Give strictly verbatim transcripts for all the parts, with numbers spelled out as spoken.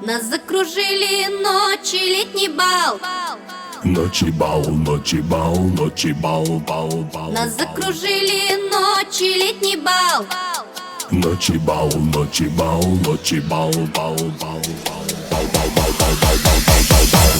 Нас закружили ночи, летний бал. Ночи бал, ночи бал, ночи бал, бал, бал. Нас закружили ночи, летний бал. Ночи бал, ночи бал, ночи бал, бал, бал, бал, бал, бал, бал, бал, бал, бал, бал, бал.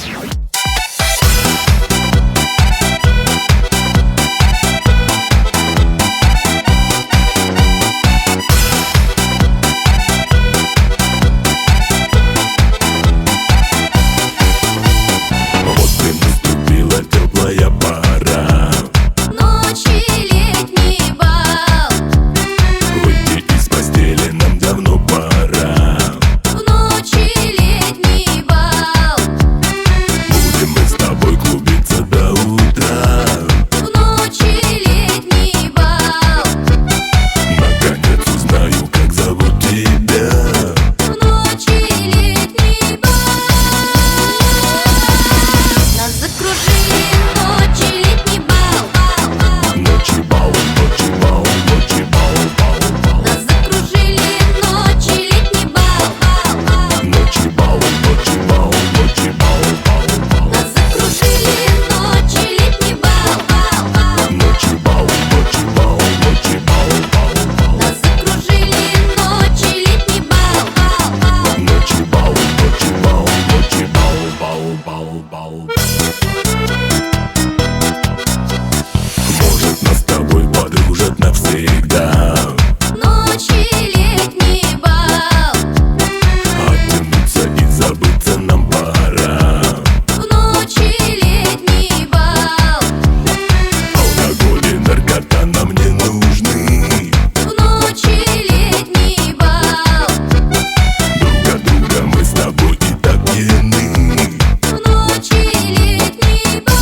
Может, нас с тобой подружат навсегда. Ночи, летний бал. Оттянуться и забыться нам пора. В ночи, летний бал. Алкоголь и наркота нам не нужны. В ночи, летний бал. Друг от друга мы с тобой и так пьяны. В ночи, летний бал.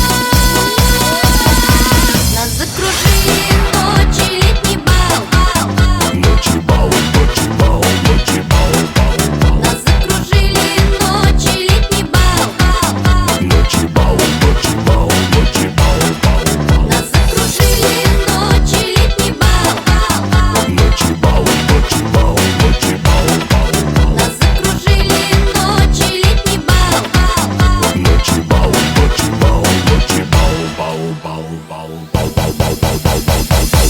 Нас закружили ночи, летний бал. Ночи бал, ночи бал, ночи бал, бал, бал. Нас закружили ночи, летний бал. Ночи бал, ночи бал, ночи бал, бал, бал. Нас закружили ночи, летний бал. Ночи бал, ночи бал, ночи бал, бал, бал. Нас закружили ночи, летний бал. Ночи бал, ночи бал, ночи бал, бал, бал, бал, бал, бал, бал, бал, бал, бал, бал, бал.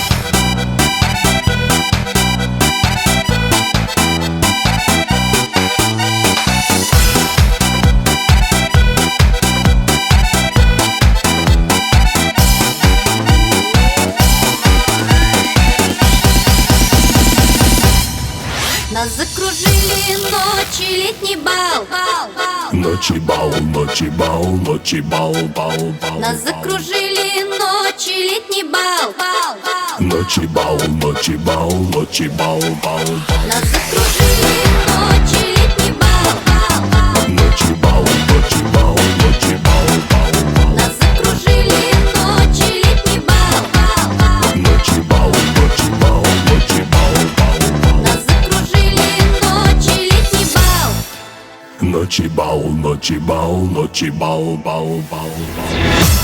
Нас закружили ночи, летний бал. Ночи бал, ночи бал, ночи бал, бал, бал. Нас закружили ночи, летний бал. Ночи бал, ночи бал, ночи бал, бал, бал. Нас закружили ночи, летний бал. Ночи бал, ночи бал, ночи бал, бал, бал. Нас закружили ночи, летний бал. Ночи бал, ночи бал, ночи бал, бал, бал. Нас закружили ночи, летний бал. Ночи бал, ночи бал, ночи бал, бал, бал, бал.